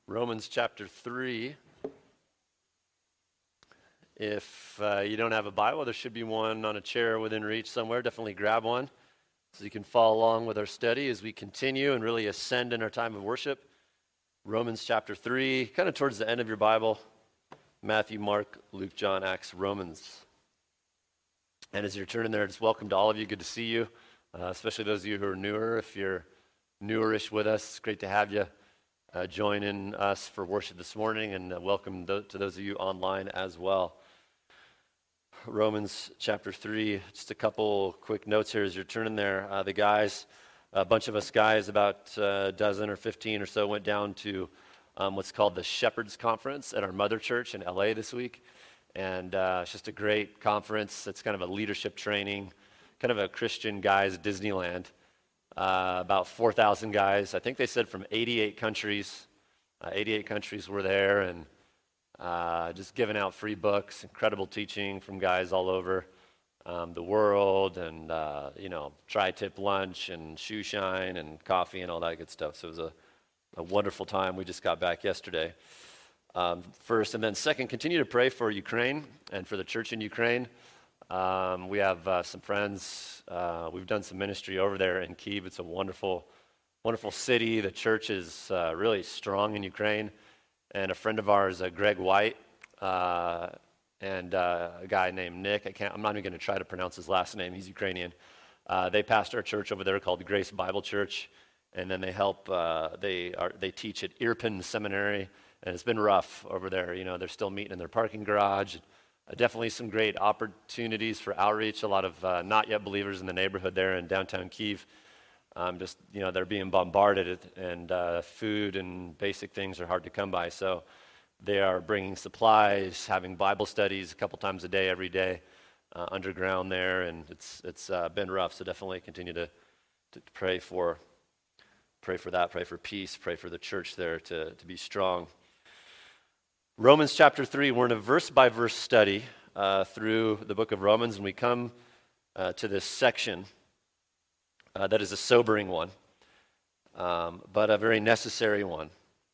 Romans chapter 3. If you don't have a Bible, there should be one on a chair within reach somewhere. Definitely grab one so you can follow along with our study as we continue and really ascend in our time of worship. Romans chapter 3, kind of towards the end of your Bible. Matthew, Mark, Luke, John, Acts, Romans. And as you're turning there, just welcome to all of you. Good to see you, especially those of you who are newer. If you're newerish with us, it's great to have you. Join in us for worship this morning, and welcome to those of you online as well. Romans chapter 3, just a couple quick notes here as you're turning there. The guys, a bunch of us guys, about a dozen or 15 or so, went down to what's called the Shepherds Conference at our mother church in LA this week. And it's just a great conference. It's kind of a leadership training, kind of a Christian guys Disneyland. About 4,000 guys. I think they said from 88 countries. 88 countries were there, and just giving out free books, incredible teaching from guys all over the world, and tri-tip lunch and shoe shine and coffee and all that good stuff. So it was a wonderful time. We just got back yesterday. First, and then second, continue to pray for Ukraine and for the church in Ukraine. We have some friends. We've done some ministry over there in Kyiv. It's a wonderful, wonderful city. The church is really strong in Ukraine. And a friend of ours, Greg White, and a guy named Nick. I'm not even going to try to pronounce his last name. He's Ukrainian. They pastor a church over there called Grace Bible Church, and then they help. They teach at Irpin Seminary, and it's been rough over there. You know, they're still meeting in their parking garage. Definitely some great opportunities for outreach. A lot of not yet believers in the neighborhood there in downtown Kyiv. They're being bombarded, and food and basic things are hard to come by. So they are bringing supplies, having Bible studies a couple times a day, every day, underground there, and it's been rough. So definitely continue to pray for that, pray for peace, pray for the church there to be strong. Romans chapter 3, we're in a verse-by-verse study through the book of Romans, and we come to this section that is a sobering one, but a very necessary one.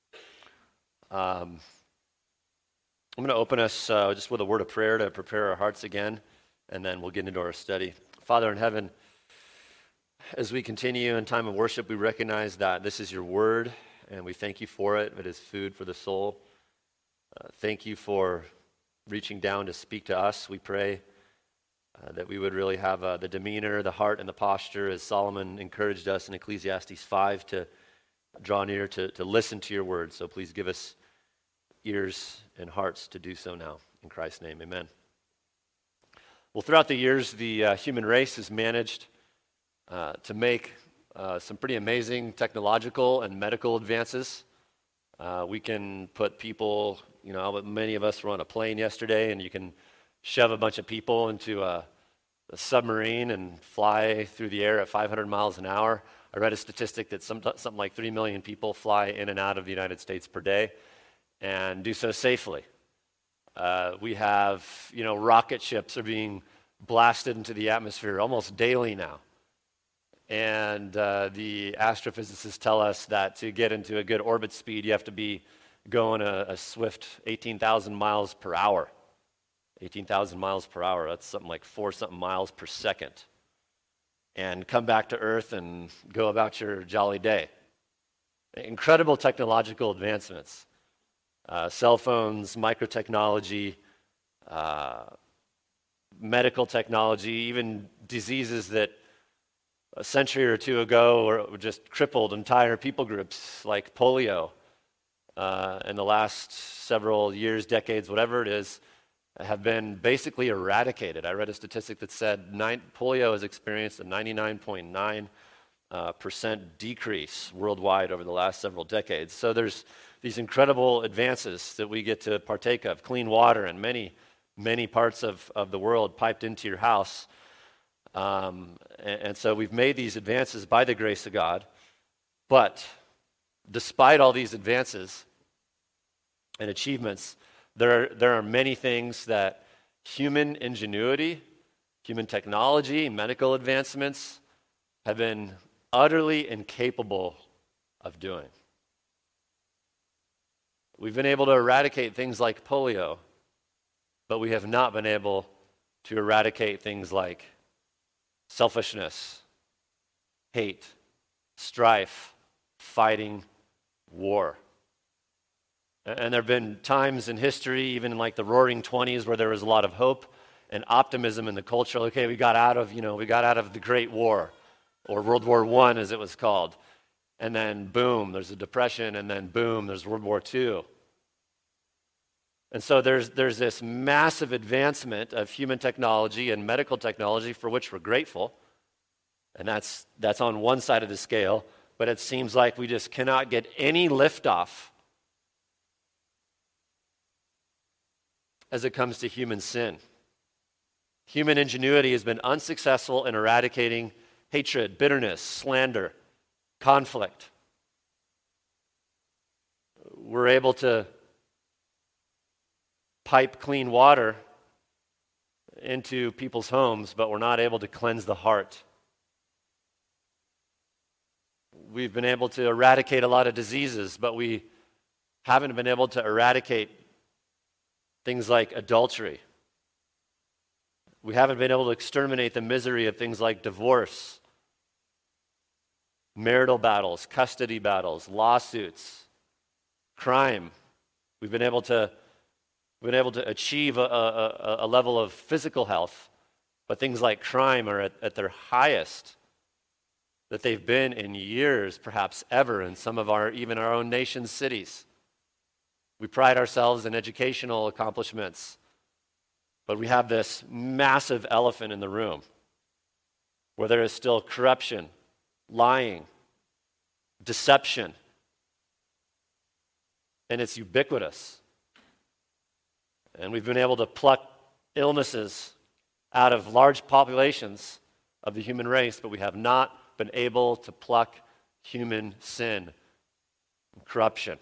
I'm going to open us just with a word of prayer to prepare our hearts again, and then we'll get into our study. Father in heaven, as we continue in time of worship, we recognize that this is your word, and we thank you for it. It is food for the soul. Thank you for reaching down to speak to us. We pray that we would really have the demeanor, the heart, and the posture, as Solomon encouraged us in Ecclesiastes 5, to draw near to listen to your word. So please give us ears and hearts to do so now. In Christ's name, amen. Well, throughout the years, the human race has managed to make some pretty amazing technological and medical advances. We can put people, many of us were on a plane yesterday, and you can shove a bunch of people into a submarine and fly through the air at 500 miles an hour. I read a statistic that something like 3 million people fly in and out of the United States per day and do so safely. We have, rocket ships are being blasted into the atmosphere almost daily now. And the astrophysicists tell us that to get into a good orbit speed, you have to be going a swift 18,000 miles per hour. 18,000 miles per hour, that's something like 4-something miles per second. And come back to Earth and go about your jolly day. Incredible technological advancements. Cell phones, microtechnology, medical technology, even diseases that a century or two ago were just crippled entire people groups like polio. In the last several years, decades, whatever it is, have been basically eradicated. I read a statistic that said polio has experienced a 99.9% decrease worldwide over the last several decades. So there's these incredible advances that we get to partake of. Clean water in many, many parts of the world piped into your house. And so we've made these advances by the grace of God. But despite all these advances and achievements, there are many things that human ingenuity, human technology, medical advancements have been utterly incapable of doing. We've been able to eradicate things like polio, but we have not been able to eradicate things like selfishness, hate, strife, fighting, war. And there have been times in history, even in like the Roaring '20s, where there was a lot of hope and optimism in the culture. Okay, we got out of the Great War, or World War I, as it was called. And then boom, there's a depression, and then boom, there's World War II. And so there's this massive advancement of human technology and medical technology for which we're grateful. And that's on one side of the scale, but it seems like we just cannot get any liftoff as it comes to human sin. Human ingenuity has been unsuccessful in eradicating hatred, bitterness, slander, conflict. We're able to pipe clean water into people's homes, but we're not able to cleanse the heart. We've been able to eradicate a lot of diseases, but we haven't been able to eradicate things like adultery. We haven't been able to exterminate the misery of things like divorce, marital battles, custody battles, lawsuits, crime. We've been able to achieve a level of physical health, but things like crime are at their highest that they've been in years, perhaps ever, in some of even our own nation's cities. We pride ourselves in educational accomplishments, but we have this massive elephant in the room where there is still corruption, lying, deception, and it's ubiquitous. And we've been able to pluck illnesses out of large populations of the human race, but we have not been able to pluck human sin and corruption.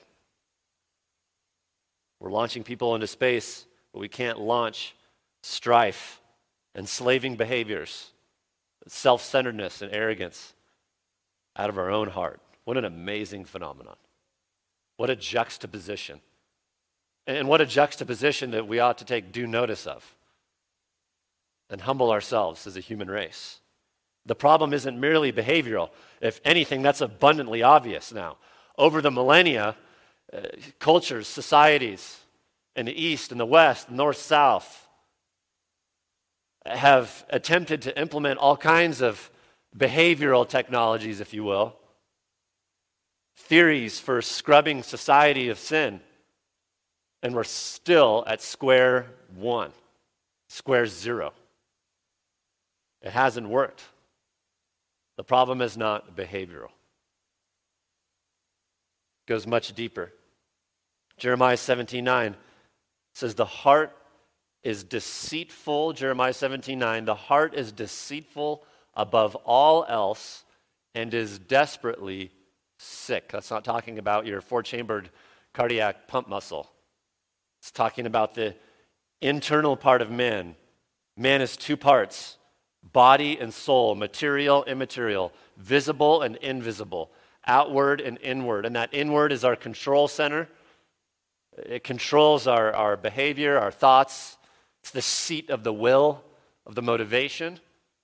We're launching people into space, but we can't launch strife, enslaving behaviors, self-centeredness, and arrogance out of our own heart. What an amazing phenomenon. What a juxtaposition. And what a juxtaposition that we ought to take due notice of and humble ourselves as a human race. The problem isn't merely behavioral. If anything, that's abundantly obvious now. Over the millennia, cultures, societies in the East and the West, North, South, have attempted to implement all kinds of behavioral technologies, if you will, theories for scrubbing society of sin. And we're still at square one, square zero. It hasn't worked. The problem is not behavioral. It goes much deeper. Jeremiah 17:9 says, the heart is deceitful, Jeremiah 17:9, the heart is deceitful above all else and is desperately sick. That's not talking about your four-chambered cardiac pump muscle. It's talking about the internal part of man. Man is two parts, body and soul, material, immaterial, visible and invisible, outward and inward. And that inward is our control center. It controls our behavior, our thoughts. It's the seat of the will, of the motivation.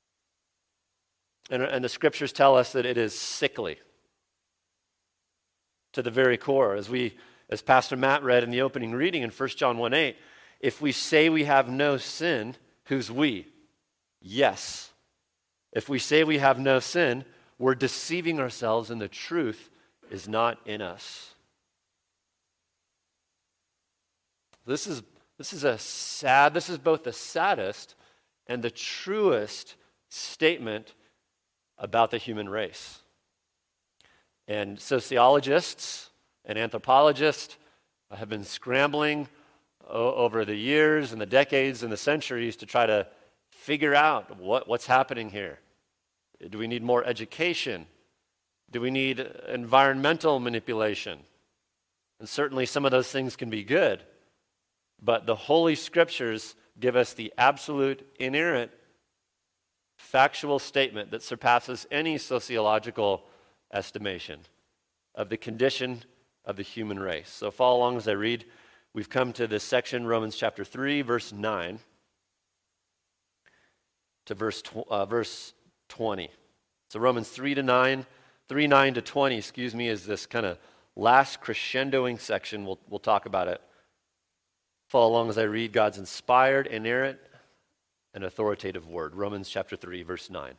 And the scriptures tell us that it is sickly to the very core. As Pastor Matt read in the opening reading in 1 John 1:8, if we say we have no sin, who's we? Yes. If we say we have no sin, we're deceiving ourselves and the truth is not in us. This is both the saddest and the truest statement about the human race. And sociologists and anthropologists have been scrambling over the years and the decades and the centuries to try to figure out what's happening here. Do we need more education? Do we need environmental manipulation? And certainly some of those things can be good, but the Holy Scriptures give us the absolute, inerrant, factual statement that surpasses any sociological estimation of the condition of the human race. So follow along as I read. We've come to this section, Romans chapter 3, verse 9 to verse 20. So Romans 3 9 to 20, is this kind of last crescendoing section. We'll talk about it. Follow along as I read God's inspired, inerrant, and authoritative word. Romans chapter 3, verse 9.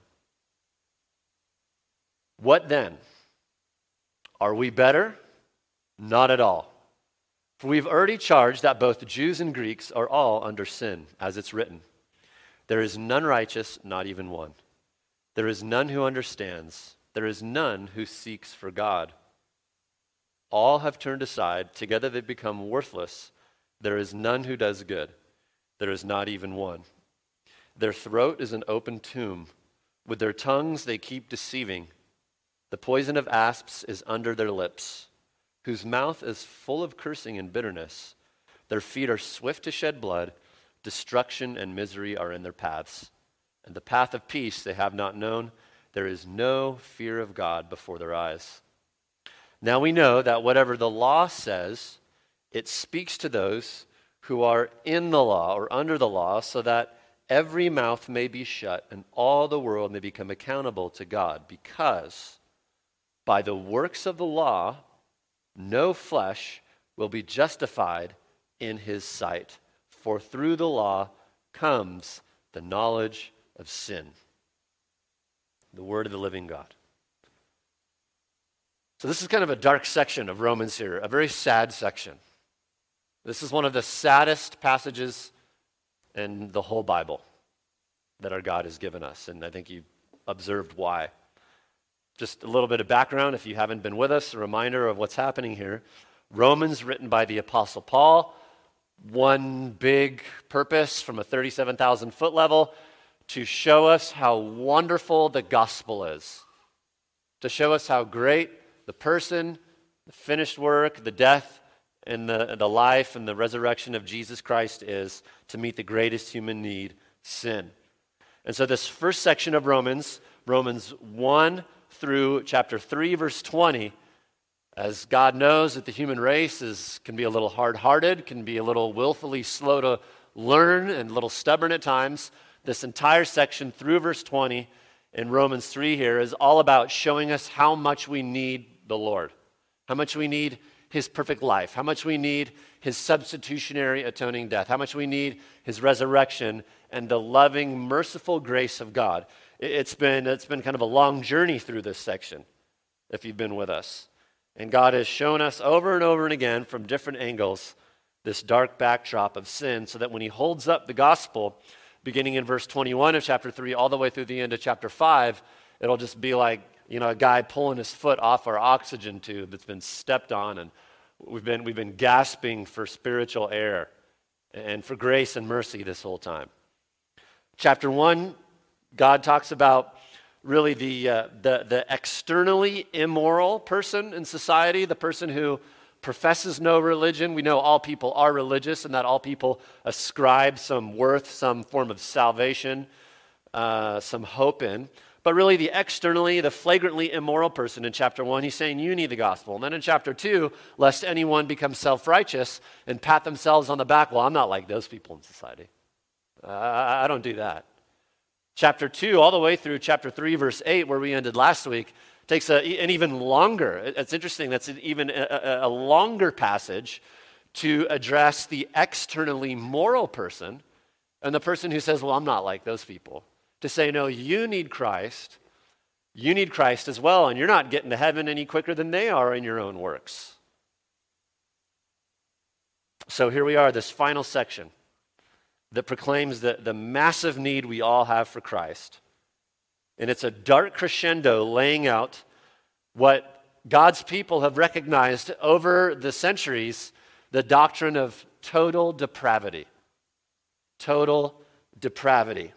What then? Are we better? Not at all. For we've already charged that both Jews and Greeks are all under sin, as it's written. There is none righteous, not even one. There is none who understands. There is none who seeks for God. All have turned aside. Together they become worthless. There is none who does good. There is not even one. Their throat is an open tomb. With their tongues they keep deceiving. The poison of asps is under their lips, whose mouth is full of cursing and bitterness. Their feet are swift to shed blood. Destruction and misery are in their paths. And the path of peace they have not known. There is no fear of God before their eyes. Now we know that whatever the law says, it speaks to those who are in the law or under the law, so that every mouth may be shut and all the world may become accountable to God. Because by the works of the law, no flesh will be justified in his sight. For through the law comes the knowledge of sin. The word of the living God. So this is kind of a dark section of Romans here, a very sad section. This is one of the saddest passages in the whole Bible that our God has given us, and I think you observed why. Just a little bit of background, if you haven't been with us, a reminder of what's happening here. Romans, written by the Apostle Paul, one big purpose from a 37,000-foot level, to show us how wonderful the gospel is, to show us how great the person, the finished work, the death, and the life and the resurrection of Jesus Christ is to meet the greatest human need, sin. And so this first section of Romans 1 through chapter 3, verse 20, as God knows that the human race can be a little hard-hearted, can be a little willfully slow to learn and a little stubborn at times, this entire section through verse 20 in Romans 3 here is all about showing us how much we need the Lord, how much we need his perfect life, how much we need his substitutionary atoning death, how much we need his resurrection and the loving, merciful grace of God. It's been kind of a long journey through this section, if you've been with us. And God has shown us over and over and again from different angles this dark backdrop of sin, so that when he holds up the gospel, beginning in verse 21 of chapter 3 all the way through the end of chapter 5, it'll just be like, a guy pulling his foot off our oxygen tube that's been stepped on, and we've been gasping for spiritual air and for grace and mercy this whole time. Chapter 1, God talks about really the externally immoral person in society, the person who professes no religion. We know all people are religious and that all people ascribe some worth, some form of salvation, some hope in. But really the flagrantly immoral person in chapter 1, he's saying you need the gospel. And then in chapter 2, lest anyone become self-righteous and pat themselves on the back, well, I'm not like those people in society. I don't do that. Chapter 2, all the way through chapter 3, verse 8, where we ended last week, takes an even longer, it's interesting, that's even a longer passage to address the externally moral person and the person who says, well, I'm not like those people. To say, no, you need Christ as well, and you're not getting to heaven any quicker than they are in your own works. So here we are, this final section that proclaims the massive need we all have for Christ. And it's a dark crescendo laying out what God's people have recognized over the centuries, the doctrine of total depravity. Total depravity.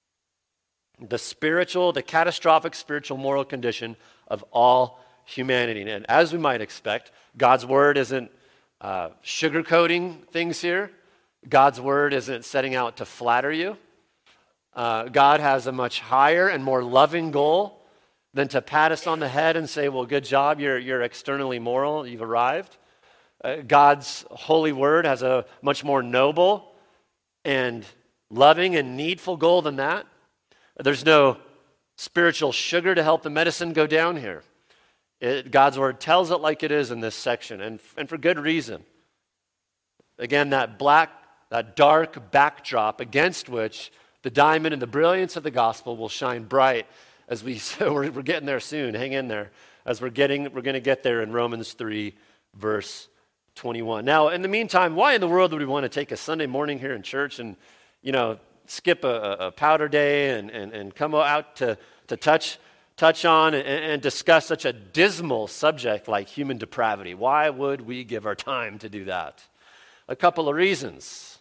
The catastrophic spiritual moral condition of all humanity. And as we might expect, God's word isn't sugarcoating things here. God's word isn't setting out to flatter you. God has a much higher and more loving goal than to pat us on the head and say, well, good job, you're externally moral, you've arrived. God's holy word has a much more noble and loving and needful goal than that. There's no spiritual sugar to help the medicine go down here. God's word tells it like it is in this section, and for good reason. Again, that dark backdrop against which the diamond and the brilliance of the gospel will shine bright as we're getting there soon. Hang in there. As we're going to get there in Romans 3, verse 21. Now, in the meantime, why in the world would we want to take a Sunday morning here in church and, skip a powder day and come out to touch on and discuss such a dismal subject like human depravity? Why would we give our time to do that? A couple of reasons.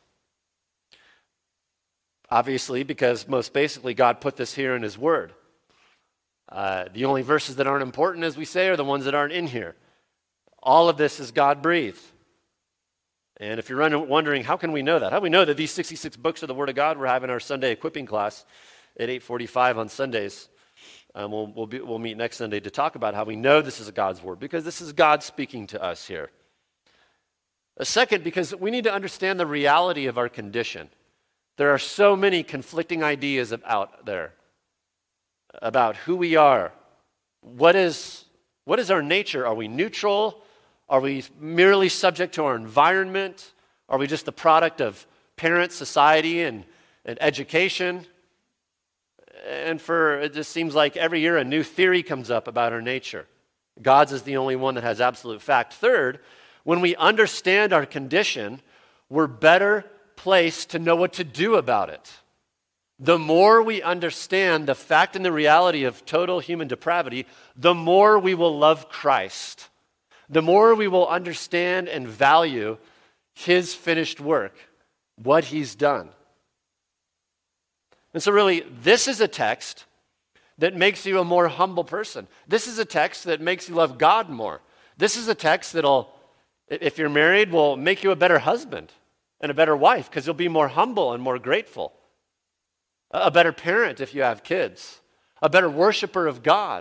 Obviously, because most basically God put this here in His Word. The only verses that aren't important, as we say, are the ones that aren't in here. All of this is God-breathed. And if you're wondering, how can we know that? How do we know that these 66 books are the Word of God? We're having our Sunday equipping class at 8:45 on Sundays. We'll meet next Sunday to talk about how we know this is God's Word, because this is God speaking to us here. A second, because we need to understand the reality of our condition. There are so many conflicting ideas out there about who we are. What is our nature? Are we neutral? Are we merely subject to our environment? Are we just the product of parents, society, and education? And it just seems like every year a new theory comes up about our nature. God's is the only one that has absolute fact. Third, when we understand our condition, we're better placed to know what to do about it. The more we understand the fact and the reality of total human depravity, the more we will love Christ. The more we will understand and value His finished work, what He's done. And so really, this is a text that makes you a more humble person. This is a text that makes you love God more. This is a text that'll, if you're married, will make you a better husband and a better wife, because you'll be more humble and more grateful. A better parent if you have kids. A better worshiper of God.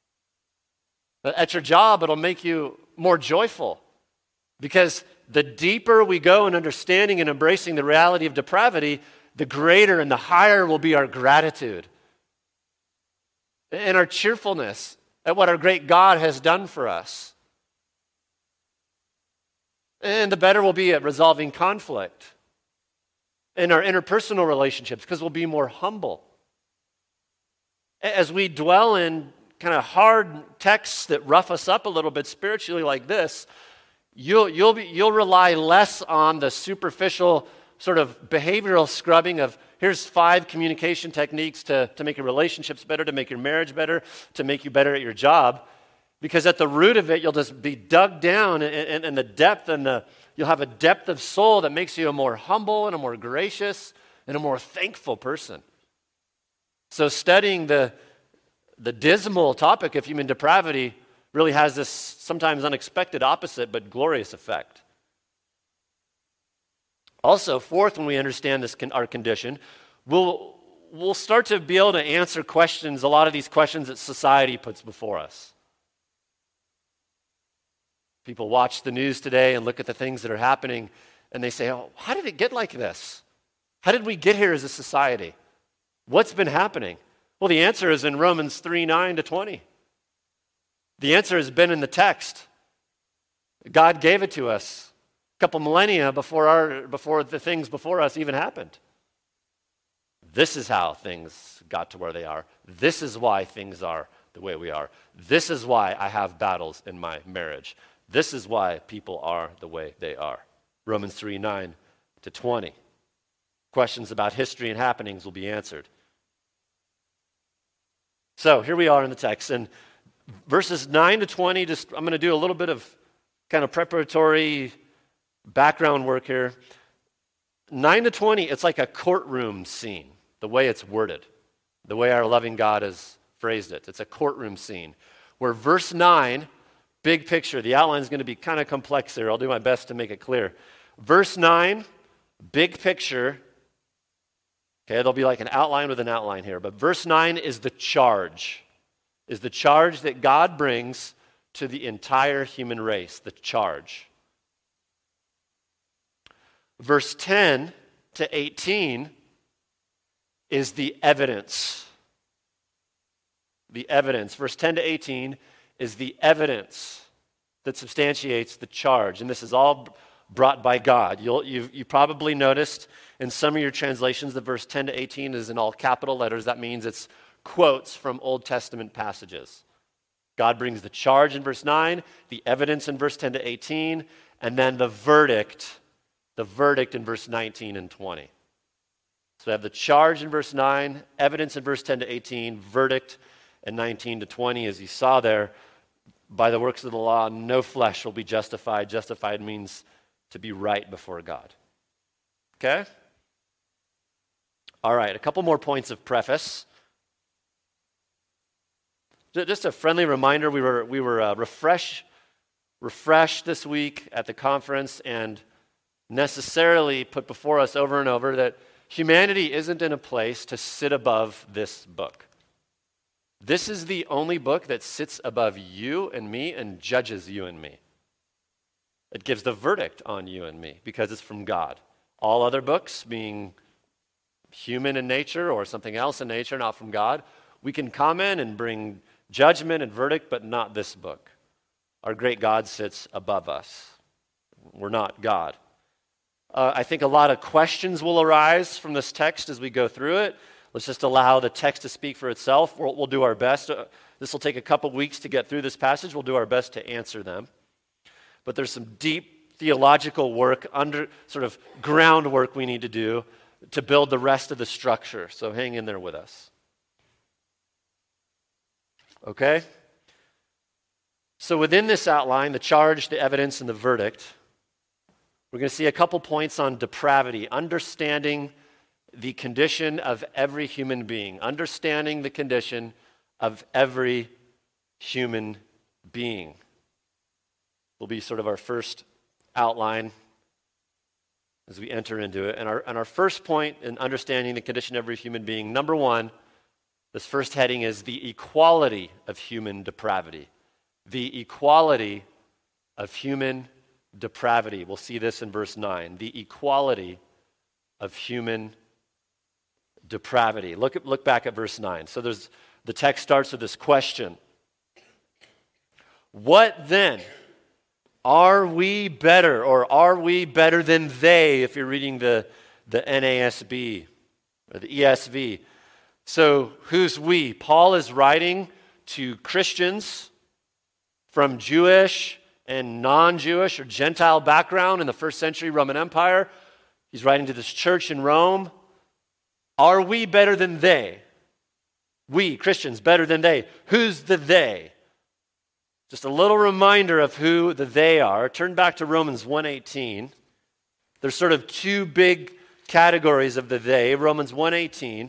At your job, it'll make you more joyful, because the deeper we go in understanding and embracing the reality of depravity, the greater and the higher will be our gratitude and our cheerfulness at what our great God has done for us. And the better we'll be at resolving conflict in our interpersonal relationships, because we'll be more humble. As we dwell in kind of hard texts that rough us up a little bit spiritually like this, you'll rely less on the superficial sort of behavioral scrubbing of here's 5 communication techniques to make your relationships better, to make your marriage better, to make you better at your job. Because at the root of it, you'll just be dug down in the depth, and you'll have a depth of soul that makes you a more humble and a more gracious and a more thankful person. So studying the dismal topic of human depravity really has this sometimes unexpected opposite but glorious effect. Also, fourth, when we understand our condition, we'll start to be able to answer questions, a lot of these questions that society puts before us. People watch the news today and look at the things that are happening, and they say, oh, how did it get like this? How did we get here as a society? What's been happening? Well, the answer is in Romans 3, 9 to 20. The answer has been in the text. God gave it to us a couple millennia before the things before us even happened. This is how things got to where they are. This is why things are the way we are. This is why I have battles in my marriage. This is why people are the way they are. Romans 3, 9 to 20. Questions about history and happenings will be answered. So here we are in the text, and verses 9 to 20, I'm going to do a little bit of kind of preparatory background work here. 9 to 20, it's like a courtroom scene, the way it's worded, the way our loving God has phrased it. It's a courtroom scene where verse 9, big picture, the outline is going to be kind of complex here. I'll do my best to make it clear. Verse 9, big picture. Okay, there'll be like an outline with an outline here, but verse 9 is the charge. is the charge that God brings to the entire human race, the charge. Verse 10 to 18 is the evidence. The evidence. Verse 10 to 18 is the evidence that substantiates the charge. And this is all brought by God. You probably noticed in some of your translations that verse 10 to 18 is in all capital letters. That means it's quotes from Old Testament passages. God brings the charge in verse 9, the evidence in verse 10 to 18, and then the verdict in verse 19 and 20. So we have the charge in verse 9, evidence in verse 10 to 18, verdict in 19 to 20. As you saw there, by the works of the law, no flesh will be justified. Justified means to be right before God. Okay? All right, a couple more points of preface. Just a friendly reminder, we were refreshed this week at the conference and necessarily put before us over and over that humanity isn't in a place to sit above this book. This is the only book that sits above you and me and judges you and me. It gives the verdict on you and me because it's from God. All other books, being human in nature or something else in nature, not from God, we can comment and bring judgment and verdict, but not this book. Our great God sits above us. We're not God. I think a lot of questions will arise from this text as we go through it. Let's just allow the text to speak for itself. We'll do our best. This will take a couple weeks to get through this passage. We'll do our best to answer them. But there's some deep theological work, sort of groundwork we need to do to build the rest of the structure. So hang in there with us. Okay? So within this outline, the charge, the evidence, and the verdict, we're going to see a couple points on depravity, understanding the condition of every human being, understanding the condition of every human being will be sort of our first outline as we enter into it. And our first point in understanding the condition of every human being, number one, this first heading is the equality of human depravity. The equality of human depravity. We'll see this in verse 9. The equality of human depravity. Look back at verse 9. So the text starts with this question. What then? Are we better, or are we better than they, if you're reading the NASB or the ESV? So who's we? Paul is writing to Christians from Jewish and non-Jewish or Gentile background in the first century Roman Empire. He's writing to this church in Rome. Are we better than they? We, Christians, better than they. Who's the they? Just a little reminder of who the they are. Turn back to Romans 1:18. There's sort of two big categories of the they. Romans 1:18.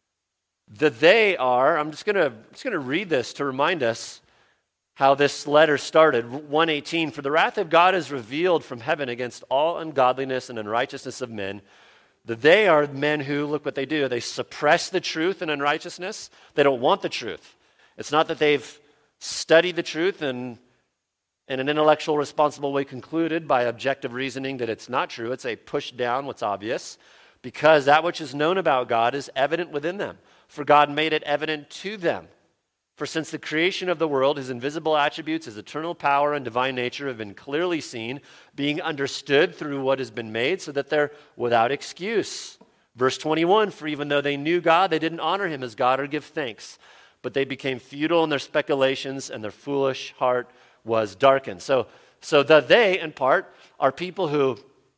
The they are, I'm just going to read this to remind us how this letter started. 1:18, for the wrath of God is revealed from heaven against all ungodliness and unrighteousness of men. The they are men who, look what they do, they suppress the truth and unrighteousness. They don't want the truth. It's not that they've studied the truth and in an intellectual, responsible way concluded by objective reasoning that it's not true. It's a push down what's obvious, because that which is known about God is evident within them, for God made it evident to them. For since the creation of the world, his invisible attributes, his eternal power and divine nature have been clearly seen, being understood through what has been made, so that they're without excuse. Verse 21, for even though they knew God, they didn't honor him as God or give thanks, but they became futile in their speculations, and their foolish heart was darkened. So the they, in part, are people who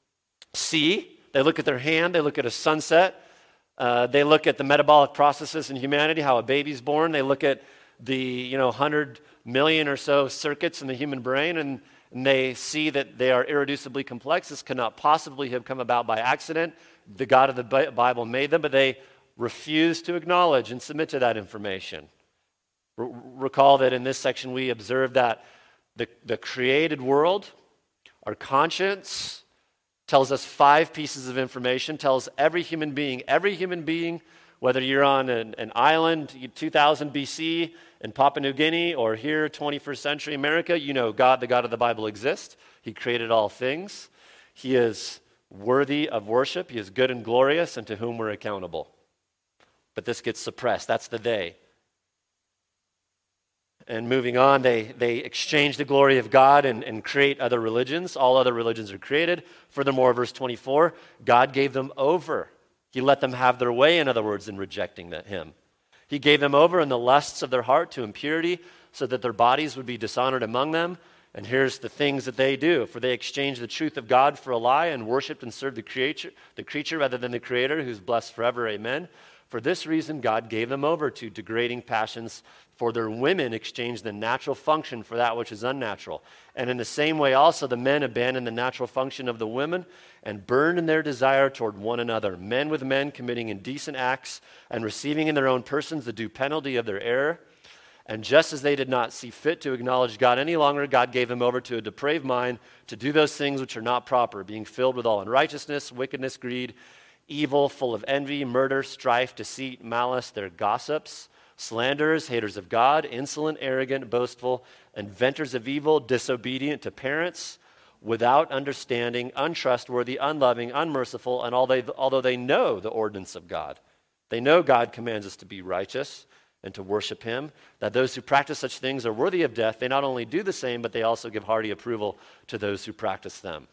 see, they look at their hand, they look at a sunset, they look at the metabolic processes in humanity, how a baby's born, they look at the 100 million or so circuits in the human brain, and they see that they are irreducibly complex. This cannot possibly have come about by accident. The God of the Bible made them, but they refuse to acknowledge and submit to that information. Recall that in this section we observed that the created world, our conscience, tells us 5 pieces of information, tells every human being Whether you're on an island 2000 BC in Papua New Guinea or here 21st century America, you know God, the God of the Bible, exists. He created all things. He is worthy of worship. He is good and glorious, and to whom we're accountable. But this gets suppressed. That's the they. And moving on, they exchange the glory of God and create other religions. All other religions are created. Furthermore, verse 24, God gave them over. He let them have their way, in other words, in rejecting him. He gave them over in the lusts of their heart to impurity, so that their bodies would be dishonored among them. And here's the things that they do. For they exchanged the truth of God for a lie and worshipped and served the creature rather than the Creator, who's blessed forever. Amen. For this reason, God gave them over to degrading passions, for their women exchanged the natural function for that which is unnatural. And in the same way also the men abandoned the natural function of the women and burned in their desire toward one another, men with men committing indecent acts and receiving in their own persons the due penalty of their error. And just as they did not see fit to acknowledge God any longer, God gave them over to a depraved mind to do those things which are not proper, being filled with all unrighteousness, wickedness, greed, evil, full of envy, murder, strife, deceit, malice. They're gossips, slanderers, haters of God, insolent, arrogant, boastful, inventors of evil, disobedient to parents, without understanding, untrustworthy, unloving, unmerciful, and although they know the ordinance of God. They know God commands us to be righteous and to worship him, that those who practice such things are worthy of death. They not only do the same, but they also give hearty approval to those who practice them.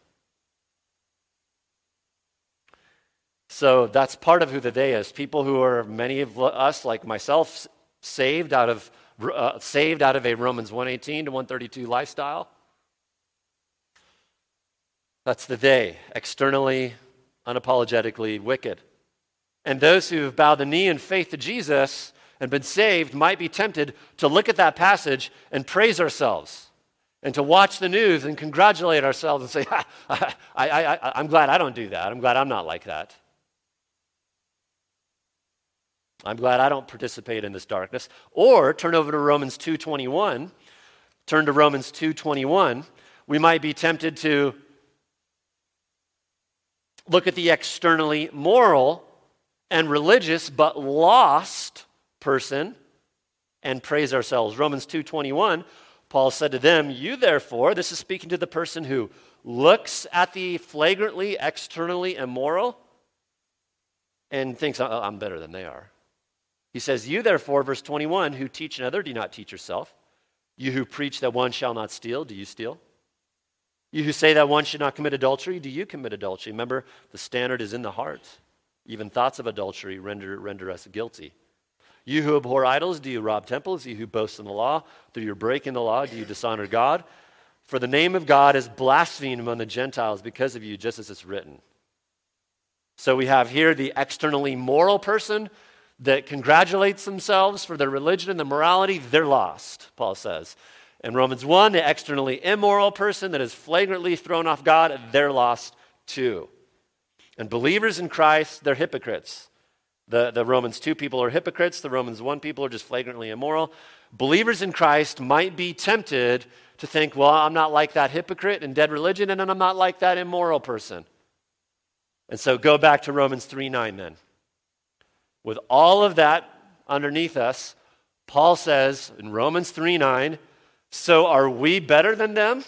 So that's part of who the they is. People who are, many of us, like myself, saved out of a Romans 1:18 to 132 lifestyle. That's the they, externally, unapologetically wicked. And those who have bowed the knee in faith to Jesus and been saved might be tempted to look at that passage and praise ourselves and to watch the news and congratulate ourselves and say, I'm glad I don't do that. I'm glad I'm not like that. I'm glad I don't participate in this darkness. Or turn over to Romans 2:21. Turn to Romans 2:21. We might be tempted to look at the externally moral and religious but lost person and praise ourselves. Romans 2:21, Paul said to them, you therefore, this is speaking to the person who looks at the flagrantly externally immoral and thinks, I'm better than they are. He says, you therefore, verse 21, who teach another, do not teach yourself. You who preach that one shall not steal, do you steal? You who say that one should not commit adultery, do you commit adultery? Remember, the standard is in the heart. Even thoughts of adultery render us guilty. You who abhor idols, do you rob temples? You who boast in the law, through your breaking the law, do you dishonor God? For the name of God is blasphemed among the Gentiles because of you, just as it's written. So we have here the externally moral person that congratulates themselves for their religion and their morality. They're lost, Paul says. In Romans 1, the externally immoral person that is flagrantly thrown off God, they're lost too. And believers in Christ, they're hypocrites. The Romans 2 people are hypocrites. The Romans 1 people are just flagrantly immoral. Believers in Christ might be tempted to think, well, I'm not like that hypocrite in dead religion, and I'm not like that immoral person. And so go back to Romans 3:9 then. With all of that underneath us, Paul says in Romans 3:9, so are we better than them?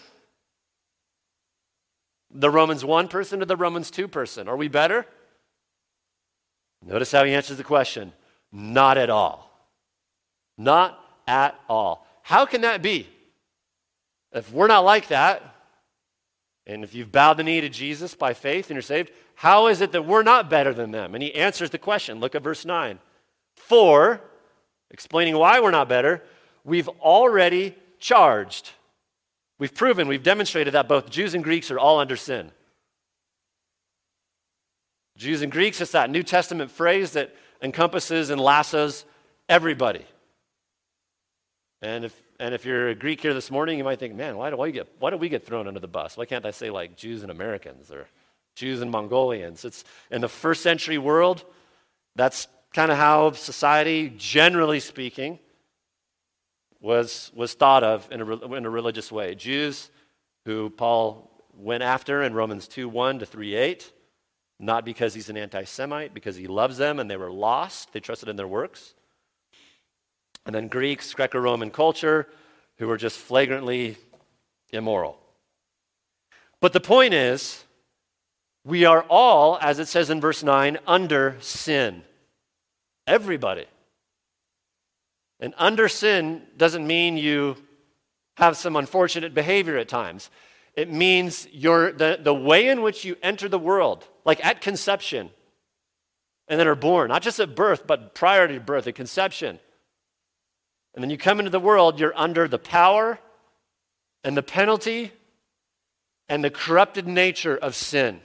The Romans 1 person to the Romans 2 person. Are we better? Notice how he answers the question. Not at all. Not at all. How can that be? If we're not like that, and if you've bowed the knee to Jesus by faith and you're saved, how is it that we're not better than them? And he answers the question. Look at verse 9. For, explaining why we're not better, we've already charged. We've proven, we've demonstrated that both Jews and Greeks are all under sin. Jews and Greeks, it's that New Testament phrase that encompasses and lassos everybody. And if you're a Greek here this morning, you might think, man, why do we get thrown under the bus? Why can't I say like Jews and Americans or Jews and Mongolians? It's in the first century world, that's kind of how society, generally speaking, was thought of in a religious way. Jews, who Paul went after in Romans 2:1 to 3:8, not because he's an anti-Semite, because he loves them and they were lost. They trusted in their works. And then Greeks, Greco-Roman culture, who were just flagrantly immoral. But the point is, we are all, as it says in verse 9, under sin. Everybody. And under sin doesn't mean you have some unfortunate behavior at times. It means the way in which you enter the world, like at conception, and then are born, not just at birth, but prior to birth, at conception. And then you come into the world, you're under the power and the penalty and the corrupted nature of sin.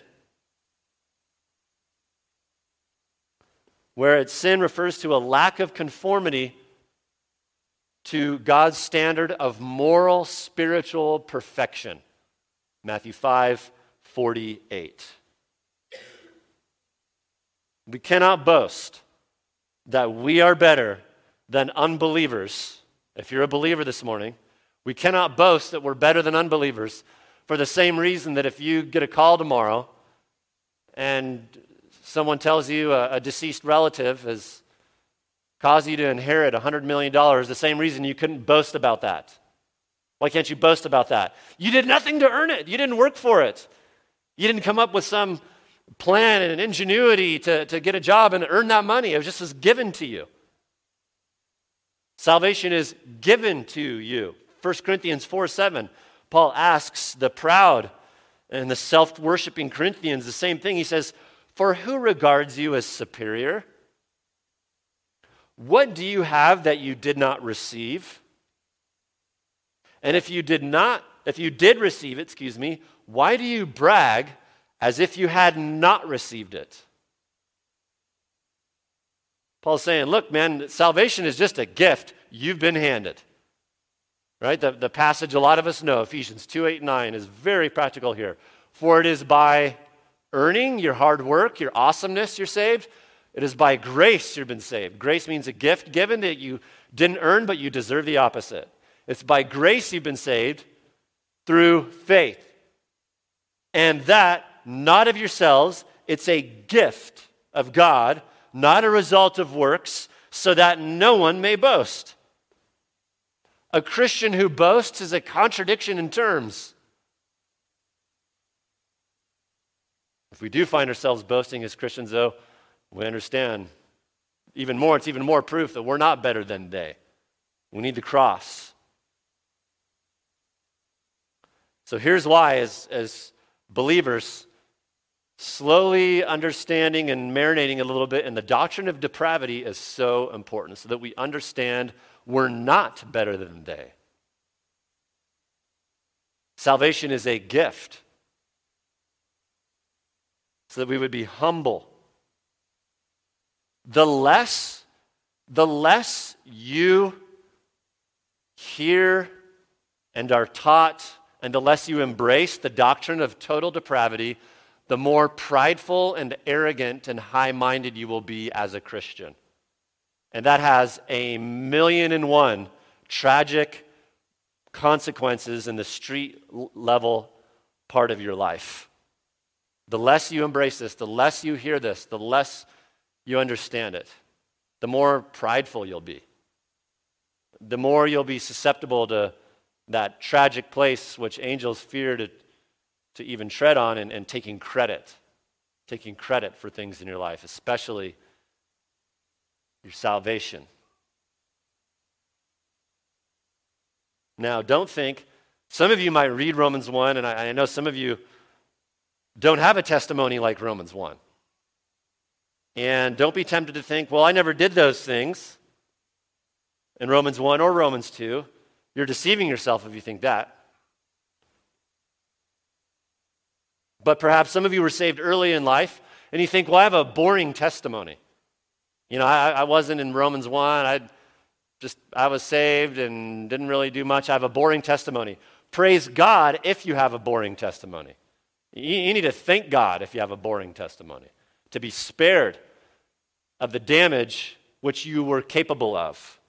Where sin refers to a lack of conformity to God's standard of moral, spiritual perfection. Matthew 5:48. We cannot boast that we are better than unbelievers. If you're a believer this morning, we cannot boast that we're better than unbelievers for the same reason that if you get a call tomorrow and someone tells you a deceased relative has caused you to inherit $100 million, the same reason you couldn't boast about that. Why can't you boast about that? You did nothing to earn it. You didn't work for it. You didn't come up with some plan and ingenuity to get a job and earn that money. It was given to you. Salvation is given to you. 1 Corinthians 4:7, Paul asks the proud and the self-worshiping Corinthians the same thing. He says, "For who regards you as superior? What do you have that you did not receive? And if you did receive it, why do you brag as if you had not received it?" Paul's saying, look, man, salvation is just a gift you've been handed. Right? The passage a lot of us know, Ephesians 2:8-9, is very practical here. For it is by earning your hard work, your awesomeness, you're saved. It is by grace you've been saved. Grace means a gift given that you didn't earn, but you deserve the opposite. It's by grace you've been saved through faith. And that, not of yourselves, it's a gift of God, not a result of works, so that no one may boast. A Christian who boasts is a contradiction in terms. If we do find ourselves boasting as Christians, though, we understand it's even more proof that we're not better than they. We need the cross. So here's why, as believers, slowly understanding and marinating a little bit in the doctrine of depravity is so important, so that we understand we're not better than they. Salvation is a gift, so that we would be humble. The less you hear and are taught, and the less you embrace the doctrine of total depravity, the more prideful and arrogant and high-minded you will be as a Christian. And that has 1,000,001 tragic consequences in the street level part of your life. The less you embrace this, the less you hear this, the less you understand it, the more prideful you'll be. The more you'll be susceptible to that tragic place which angels fear to even tread on, and taking credit for things in your life, especially your salvation. Now, don't think, some of you might read Romans 1, and I know some of you don't have a testimony like Romans 1. And don't be tempted to think, well, I never did those things in Romans 1 or Romans 2. You're deceiving yourself if you think that. But perhaps some of you were saved early in life, and you think, well, I have a boring testimony. You know, I wasn't in Romans 1. I was saved and didn't really do much. I have a boring testimony. Praise God if you have a boring testimony. You need to thank God if you have a boring testimony, to be spared of the damage which you were capable of.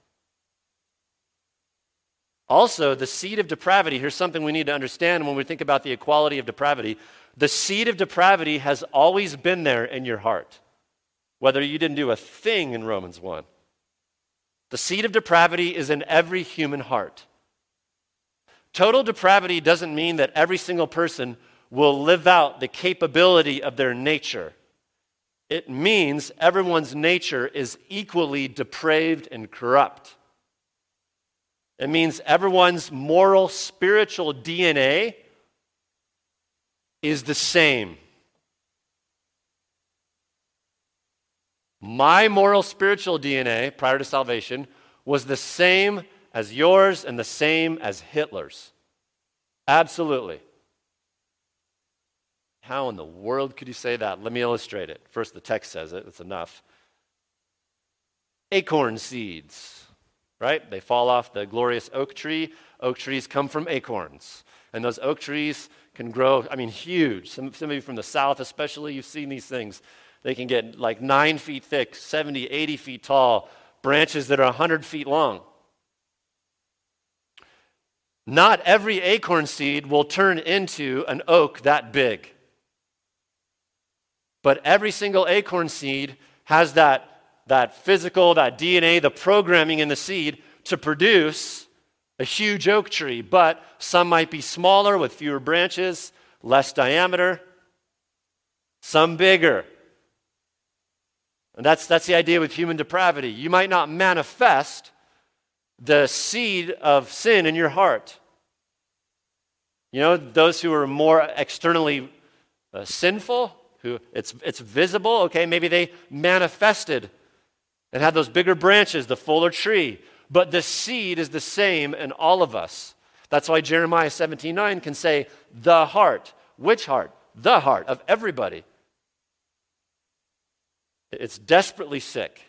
Also, the seed of depravity, here's something we need to understand when we think about the equality of depravity. The seed of depravity has always been there in your heart, whether you didn't do a thing in Romans 1. The seed of depravity is in every human heart. Total depravity doesn't mean that every single person will live out the capability of their nature. It means everyone's nature is equally depraved and corrupt. It means everyone's moral, spiritual DNA is the same. My moral, spiritual DNA prior to salvation was the same as yours and the same as Hitler's. Absolutely. How in the world could you say that? Let me illustrate it. First, the text says it. It's enough. Acorn seeds, right? They fall off the glorious oak tree. Oak trees come from acorns. And those oak trees can grow, huge. Some of you from the South especially, you've seen these things. They can get like 9 feet thick, 70, 80 feet tall, branches that are 100 feet long. Not every acorn seed will turn into an oak that big. But every single acorn seed has that physical, that DNA, the programming in the seed to produce a huge oak tree. But some might be smaller with fewer branches, less diameter, some bigger. And that's the idea with human depravity. You might not manifest the seed of sin in your heart. You know, those who are more externally sinful, who it's visible, okay, maybe they manifested and had those bigger branches, the fuller tree. But the seed is the same in all of us. That's why Jeremiah 17:9 can say, the heart. Which heart? The heart of everybody. It's desperately sick.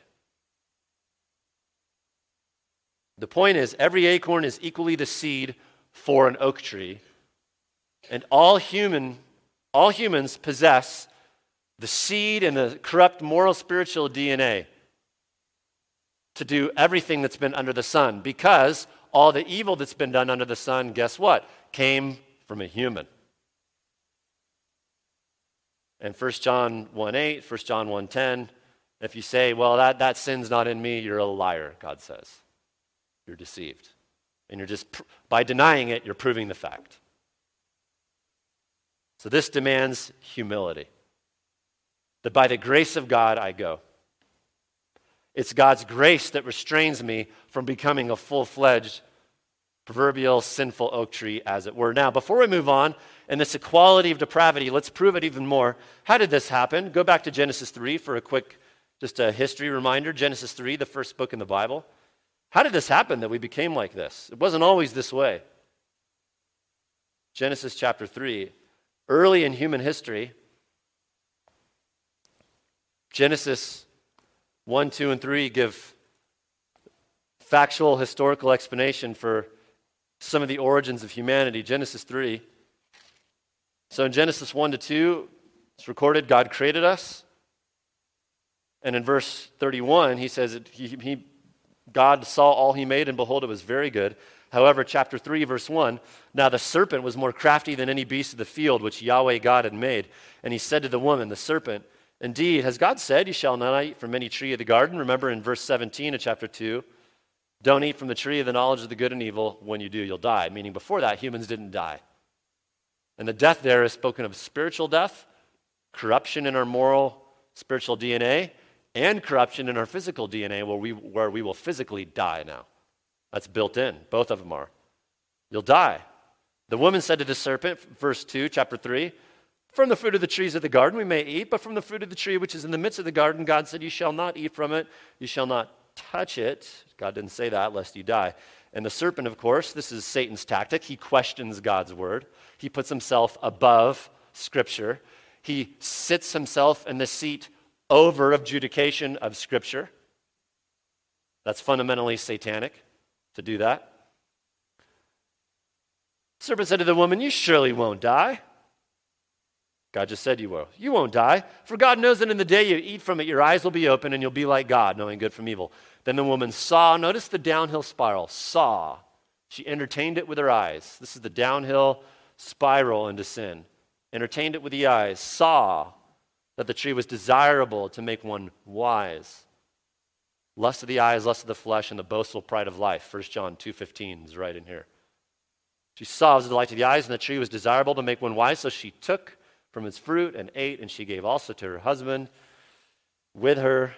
The point is, every acorn is equally the seed for an oak tree. And all humans possess the seed and the corrupt moral spiritual DNA to do everything that's been under the sun, because all the evil that's been done under the sun, guess what? Came from a human. And 1 John 1:8, 1 John 1:10, if you say, well, that sin's not in me, you're a liar, God says. You're deceived. And you're just, by denying it, you're proving the fact. So this demands humility. That by the grace of God, I go. It's God's grace that restrains me from becoming a full-fledged, proverbial, sinful oak tree, as it were. Now, before we move on, and this equality of depravity, let's prove it even more. How did this happen? Go back to Genesis 3 for a quick, just a history reminder. Genesis 3, the first book in the Bible. How did this happen that we became like this? It wasn't always this way. Genesis chapter 3. Early in human history, Genesis 1, 2, and 3 give factual, historical explanation for some of the origins of humanity. Genesis 3. So in Genesis 1 to 2, it's recorded God created us. And in verse 31, he says God saw all he made, and behold, it was very good. However, chapter 3, verse 1, now the serpent was more crafty than any beast of the field which Yahweh God had made. And he said to the woman, the serpent, indeed, has God said, you shall not eat from any tree of the garden? Remember in verse 17 of chapter 2, don't eat from the tree of the knowledge of the good and evil. When you do, you'll die. Meaning before that, humans didn't die. And the death there is spoken of spiritual death, corruption in our moral, spiritual DNA, and corruption in our physical DNA where we will physically die now. That's built in. Both of them are. You'll die. The woman said to the serpent, verse 2, chapter 3, from the fruit of the trees of the garden we may eat, but from the fruit of the tree which is in the midst of the garden, God said, you shall not eat from it, you shall not touch it. God didn't say that, lest you die. And the serpent, of course, this is Satan's tactic. He questions God's word. He puts himself above Scripture. He sits himself in the seat over adjudication of Scripture. That's fundamentally satanic to do that. The serpent said to the woman, you surely won't die. God just said you will. You won't die, for God knows that in the day you eat from it, your eyes will be open and you'll be like God, knowing good from evil. Then the woman saw, notice the downhill spiral, saw. She entertained it with her eyes. This is the downhill spiral into sin. entertained it with the eyes, saw that the tree was desirable to make one wise. Lust of the eyes, lust of the flesh, and the boastful pride of life. 1 John 2:15 is right in here. She saw as a delight to the eyes, and the tree was desirable to make one wise, so she took from its fruit and ate, and she gave also to her husband with her.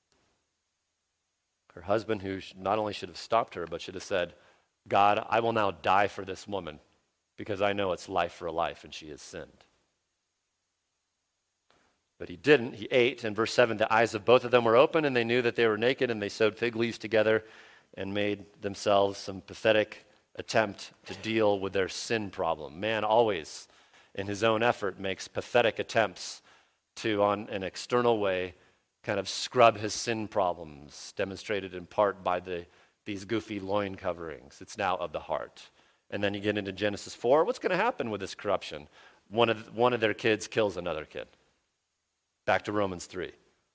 Her husband, who not only should have stopped her, but should have said, God, I will now die for this woman, because I know it's life for a life, and she has sinned. But he didn't. He ate. In verse 7, the eyes of both of them were open, and they knew that they were naked, and they sewed fig leaves together and made themselves some pathetic attempt to deal with their sin problem. Man always, in his own effort, makes pathetic attempts to, on an external way, kind of scrub his sin problems, demonstrated in part by these goofy loin coverings. It's now of the heart. And then you get into Genesis 4. What's going to happen with this corruption? One of their kids kills another kid. Back to Romans 3.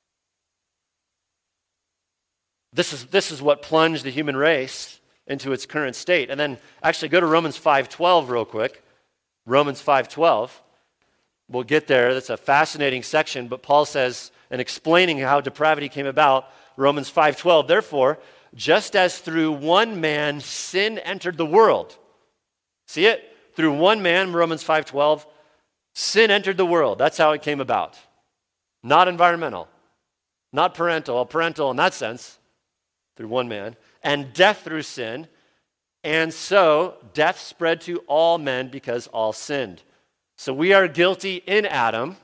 This is what plunged the human race into its current state. And then actually go to Romans 5:12 real quick. Romans 5:12. We'll get there. That's a fascinating section, but Paul says, in explaining how depravity came about, Romans 5:12, therefore, just as through one man sin entered the world. See it? Through one man, Romans 5:12, sin entered the world. That's how it came about. Not environmental, not parental in that sense, through one man, and death through sin, and so death spread to all men because all sinned. So we are guilty in Adam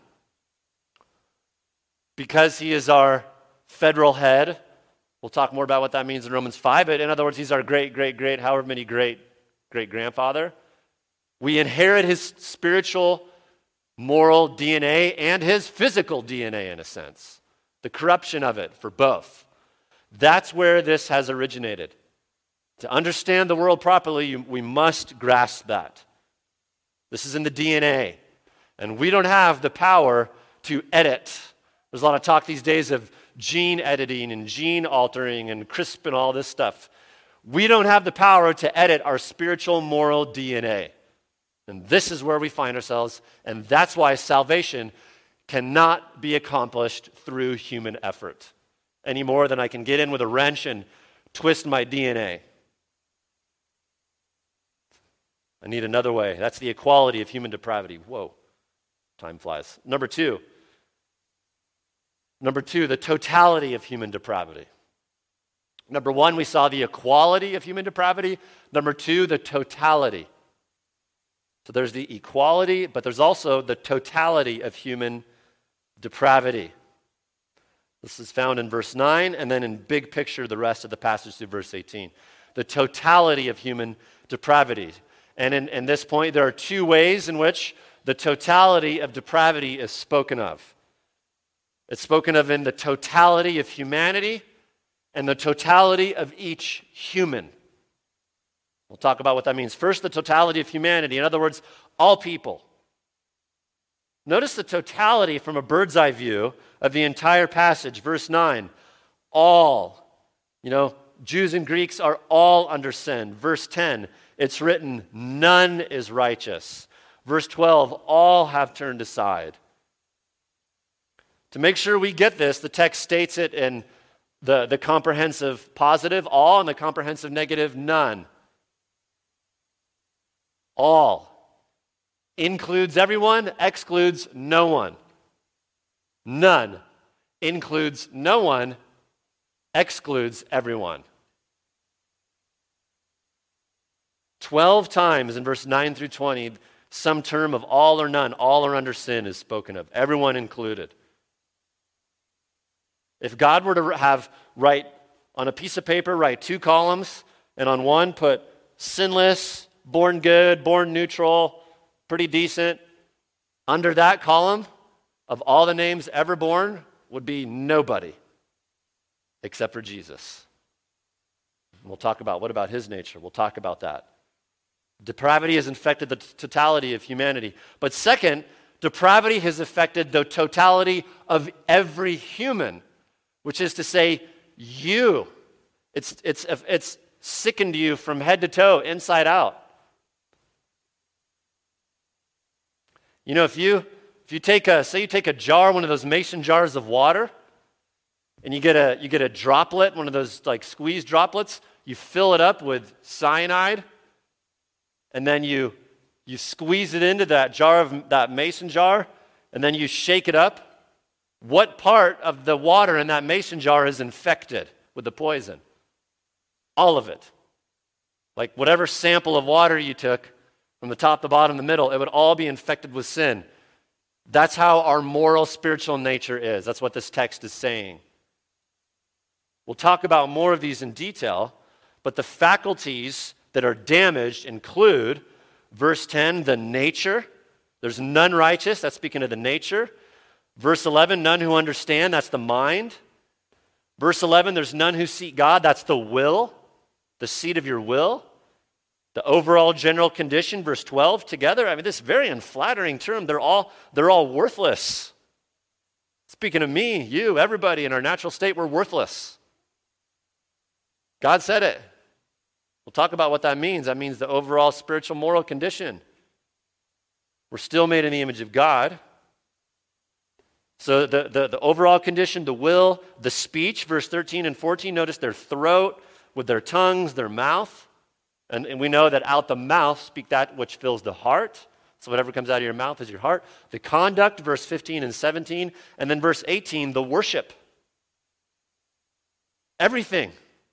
because he is our federal head. We'll talk more about what that means in Romans 5, but in other words, he's our great, however many great-grandfather. We inherit his spiritual, moral DNA and his physical DNA, in a sense. The corruption of it for both. That's where this has originated. To understand the world properly, we must grasp that. This is in the DNA. And we don't have the power to edit. There's a lot of talk these days of gene editing and gene altering and CRISPR and all this stuff. We don't have the power to edit our spiritual, moral DNA. And this is where we find ourselves, and that's why salvation cannot be accomplished through human effort any more than I can get in with a wrench and twist my DNA. I need another way. That's the equality of human depravity. Whoa, time flies. Number two, the totality of human depravity. Number one, we saw the equality of human depravity. Number two, the totality. So there's the equality, but there's also the totality of human depravity. This is found in verse 9, and then in big picture, the rest of the passage through verse 18. The totality of human depravity. And in this point, there are two ways in which the totality of depravity is spoken of. It's spoken of in the totality of humanity and the totality of each human. We'll talk about what that means. First, the totality of humanity. In other words, all people. Notice the totality from a bird's eye view of the entire passage. Verse 9, all. Jews and Greeks are all under sin. Verse 10, it's written, none is righteous. Verse 12, all have turned aside. To make sure we get this, the text states it in the comprehensive positive, all, and the comprehensive negative, none. All. Includes everyone, excludes no one. None. Includes no one, excludes everyone. 12 times in verse 9 through 20, some term of all or none, all or under sin is spoken of, everyone included. If God were to write on a piece of paper, write 2 columns, and on one put sinless, born good, born neutral, pretty decent, under that column of all the names ever born would be nobody except for Jesus. We'll talk about what about his nature. We'll talk about that. Depravity has infected the totality of humanity. But second, depravity has affected the totality of every human, which is to say, you. It's sickened you from head to toe, inside out. You know, if you take say you take a jar, one of those mason jars of water, and you get a droplet, one of those like squeeze droplets, you fill it up with cyanide, and then you squeeze it into that jar of that mason jar, and then you shake it up. What part of the water in that mason jar is infected with the poison? All of it. Like whatever sample of water you took from the top, the bottom, the middle, it would all be infected with sin. That's how our moral, spiritual nature is. That's what this text is saying. We'll talk about more of these in detail, but the faculties that are damaged include, verse 10, the nature. There's none righteous, that's speaking of the nature. Verse 11, none who understand, that's the mind. Verse 11, there's none who seek God, that's the will, the seat of your will. The overall general condition, verse 12, together, I mean, this very unflattering term, they're all worthless. Speaking of me, you, everybody in our natural state, we're worthless. God said it. We'll talk about what that means. That means the overall spiritual moral condition. We're still made in the image of God. So the overall condition, the will, the speech, verse 13 and 14, notice their throat, with their tongues, their mouth. And we know that out the mouth speak that which fills the heart. So whatever comes out of your mouth is your heart. The conduct, verse 15 and 17. And then verse 18, the worship. Everything.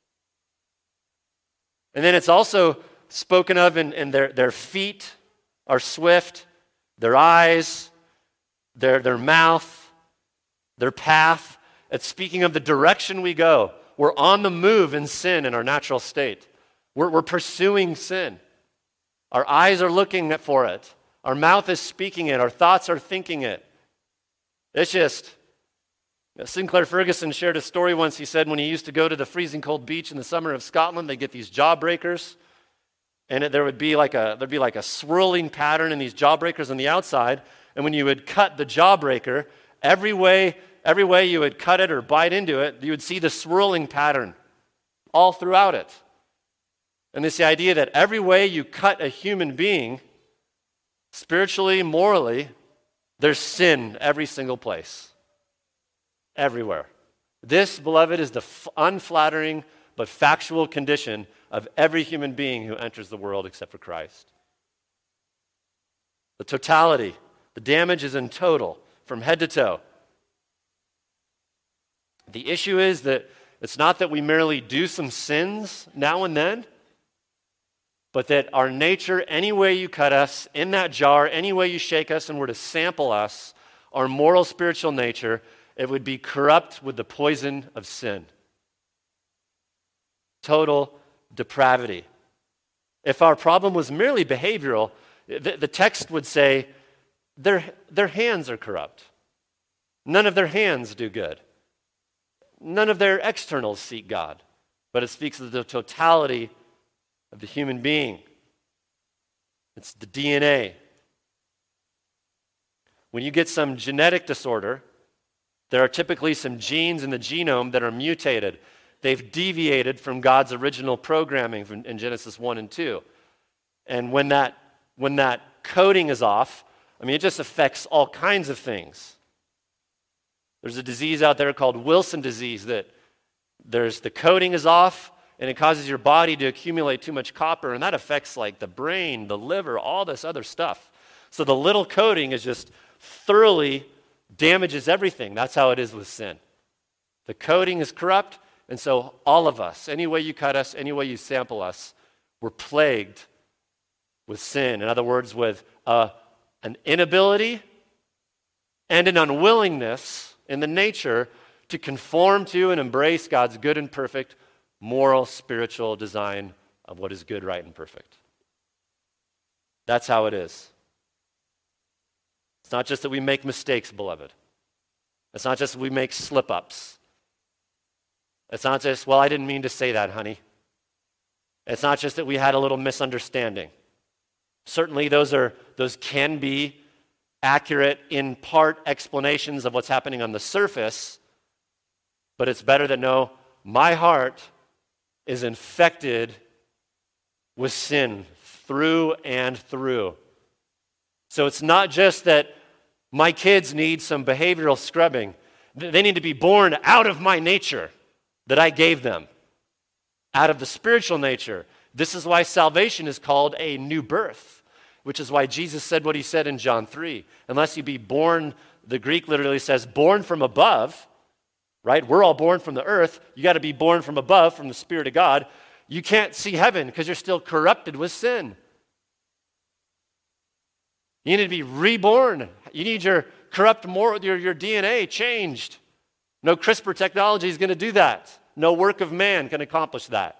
And then it's also spoken of in their feet are swift, their eyes, their mouth, their path. It's speaking of the direction we go. We're on the move in sin in our natural state. We're pursuing sin. Our eyes are looking for it. Our mouth is speaking it. Our thoughts are thinking it. It's just, Sinclair Ferguson shared a story once. He said when he used to go to the freezing cold beach in the summer of Scotland, they'd get these jawbreakers, and there'd be like a swirling pattern in these jawbreakers on the outside, and when you would cut the jawbreaker, every way you would cut it or bite into it, you would see the swirling pattern all throughout it. And it's the idea that every way you cut a human being, spiritually, morally, there's sin every single place. Everywhere. This, beloved, is the unflattering but factual condition of every human being who enters the world except for Christ. The totality, the damage is in total, from head to toe. The issue is that it's not that we merely do some sins now and then, but that our nature, any way you cut us, in that jar, any way you shake us and were to sample us, our moral, spiritual nature, it would be corrupt with the poison of sin. Total depravity. If our problem was merely behavioral, the text would say their hands are corrupt. None of their hands do good. None of their externals seek God. But it speaks of the totality of the human being. It's the DNA. When you get some genetic disorder, there are typically some genes in the genome that are mutated. They've deviated from God's original programming in Genesis 1 and 2. And when that coding is off, I mean, it just affects all kinds of things. There's a disease out there called Wilson disease that the coding is off, and it causes your body to accumulate too much copper, and that affects like the brain, the liver, all this other stuff. So the little coding is just thoroughly damages everything. That's how it is with sin. The coding is corrupt, and so all of us, any way you cut us, any way you sample us, we're plagued with sin. In other words, with an inability and an unwillingness in the nature to conform to and embrace God's good and perfect moral, spiritual design of what is good, right, and perfect. That's how it is. It's not just that we make mistakes, beloved. It's not just that we make slip-ups. It's not just, well, I didn't mean to say that, honey. It's not just that we had a little misunderstanding. Certainly those can be accurate, in part, explanations of what's happening on the surface, but it's better to know my heart is infected with sin through and through. So it's not just that my kids need some behavioral scrubbing. They need to be born out of my nature that I gave them, out of the spiritual nature. This is why salvation is called a new birth, which is why Jesus said what he said in John 3. Unless you be born, the Greek literally says, born from above, right? We're all born from the earth. You got to be born from above, from the Spirit of God. You can't see heaven because you're still corrupted with sin. You need to be reborn. You need your your DNA changed. No CRISPR technology is going to do that. No work of man can accomplish that.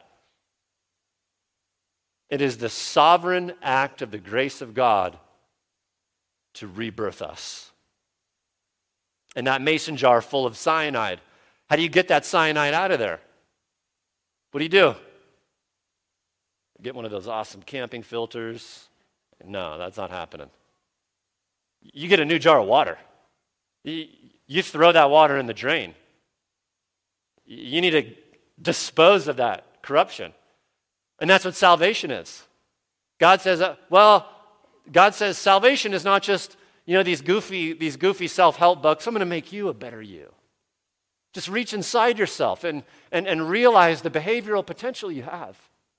It is the sovereign act of the grace of God to rebirth us. And that mason jar full of cyanide, how do you get that cyanide out of there? What do? Get one of those awesome camping filters? No, that's not happening. You get a new jar of water. You throw that water in the drain. You need to dispose of that corruption. And that's what salvation is. God says, salvation is not just, these goofy self-help books. I'm going to make you a better you. Just reach inside yourself and realize the behavioral potential you have.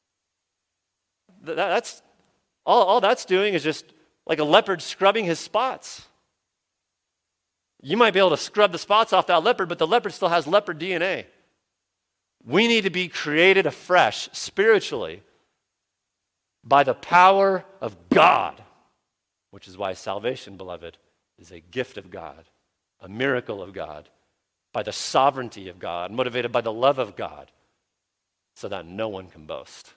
That's all that's doing is just like a leopard scrubbing his spots. You might be able to scrub the spots off that leopard, but the leopard still has leopard DNA. We need to be created afresh spiritually by the power of God, which is why salvation, beloved, is a gift of God, a miracle of God, by the sovereignty of God, motivated by the love of God, so that no one can boast.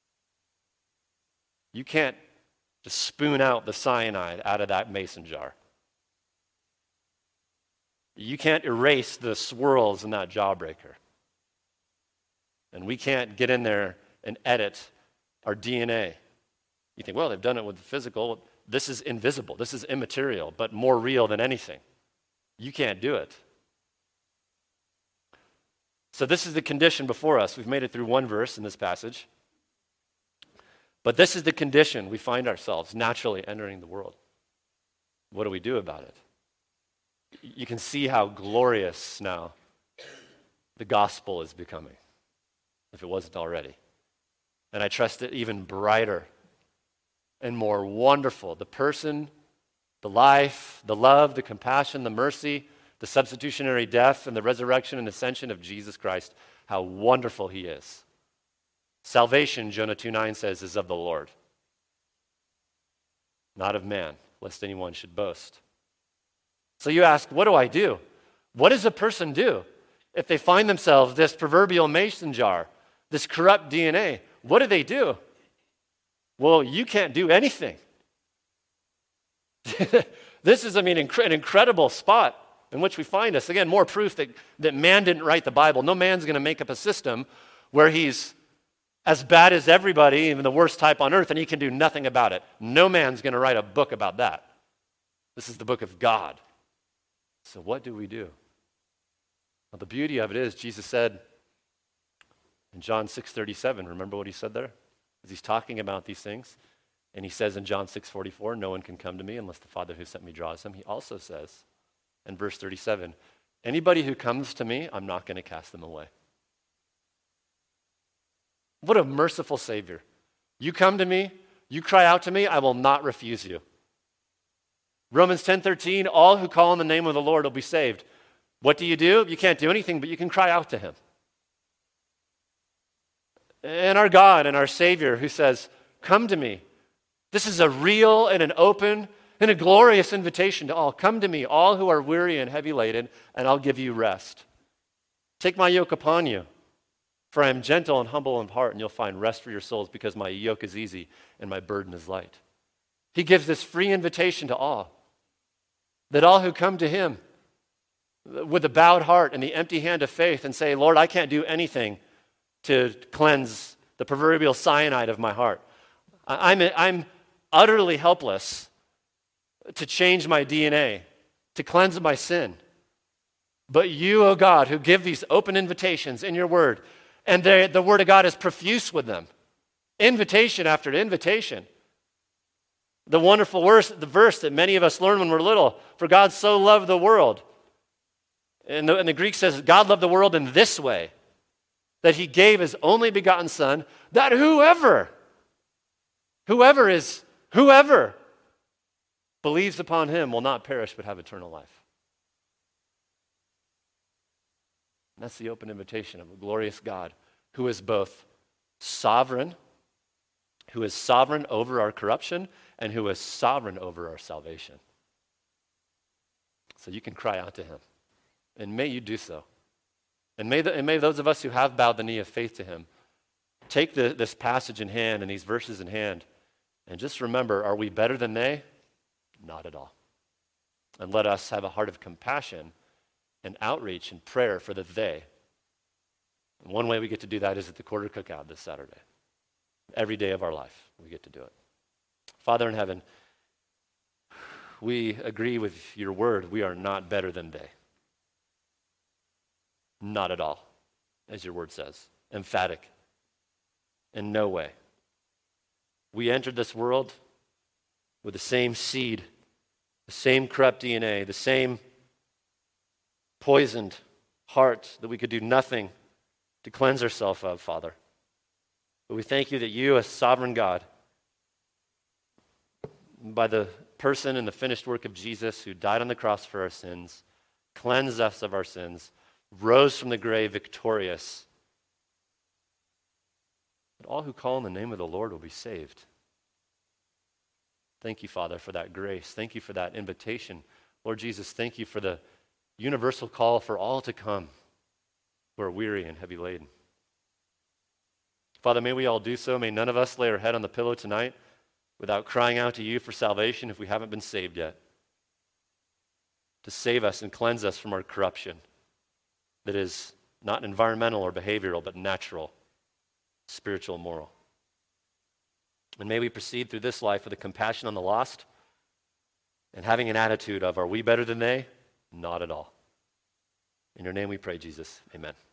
You can't just spoon out the cyanide out of that mason jar. You can't erase the swirls in that jawbreaker. And we can't get in there and edit our DNA. You think, well, they've done it with the physical. This is invisible. This is immaterial, but more real than anything. You can't do it. So this is the condition before us. We've made it through one verse in this passage. But this is the condition we find ourselves naturally entering the world. What do we do about it? You can see how glorious now the gospel is becoming, if it wasn't already. And I trust it even brighter and more wonderful. The person, the life, the love, the compassion, the mercy, the substitutionary death, and the resurrection and ascension of Jesus Christ. How wonderful he is. Salvation, Jonah 2:9 says, is of the Lord, not of man, lest anyone should boast. So you ask, what do I do? What does a person do if they find themselves this proverbial mason jar, this corrupt DNA? What do? Well, you can't do anything. This is, an incredible spot in which we find us. Again, more proof that man didn't write the Bible. No man's going to make up a system where he's as bad as everybody, even the worst type on earth, and he can do nothing about it. No man's going to write a book about that. This is the book of God. So what do we do? Well, the beauty of it is, Jesus said in John 6:37, remember what he said there? As he's talking about these things. And he says in John 6:44, no one can come to me unless the Father who sent me draws him. He also says in verse 37, anybody who comes to me, I'm not going to cast them away. What a merciful Savior. You come to me, you cry out to me, I will not refuse you. Romans 10:13, all who call on the name of the Lord will be saved. What do? You can't do anything, but you can cry out to him. And our God and our Savior who says, come to me. This is a real and an open and a glorious invitation to all. Come to me, all who are weary and heavy laden, and I'll give you rest. Take my yoke upon you, for I am gentle and humble in heart, and you'll find rest for your souls, because my yoke is easy and my burden is light. He gives this free invitation to all, that all who come to him with a bowed heart and the empty hand of faith and say, Lord, I can't do anything to cleanse the proverbial cyanide of my heart. I'm utterly helpless to change my DNA, to cleanse my sin. But you, O God, who give these open invitations in your word, and the word of God is profuse with them, invitation after invitation. The wonderful the verse that many of us learn when we're little, for God so loved the world. And the Greek says, God loved the world in this way, that he gave his only begotten Son, that whoever believes upon him will not perish but have eternal life. And that's the open invitation of a glorious God who is both sovereign, who is sovereign over our corruption, and who is sovereign over our salvation. So you can cry out to him, and may you do so. And may those of us who have bowed the knee of faith to him take this passage in hand and these verses in hand, and just remember, are we better than they? Not at all. And let us have a heart of compassion and outreach and prayer for the they. And one way we get to do that is at the quarter cookout this Saturday. Every day of our life, we get to do it. Father in heaven, we agree with your word. We are not better than they. Not at all, as your word says. Emphatic. In no way. We entered this world with the same seed, the same corrupt DNA, the same poisoned heart that we could do nothing to cleanse ourselves of, Father. But we thank you that you, as sovereign God, by the person and the finished work of Jesus who died on the cross for our sins, cleansed us of our sins, rose from the grave victorious, that all who call on the name of the Lord will be saved. Thank you, Father, for that grace. Thank you for that invitation. Lord Jesus, thank you for the universal call for all to come who are weary and heavy laden. Father, may we all do so. May none of us lay our head on the pillow tonight without crying out to you for salvation if we haven't been saved yet. To save us and cleanse us from our corruption that is not environmental or behavioral, but natural, spiritual, and moral. And may we proceed through this life with a compassion on the lost and having an attitude of, are we better than they? Not at all. In your name we pray, Jesus. Amen.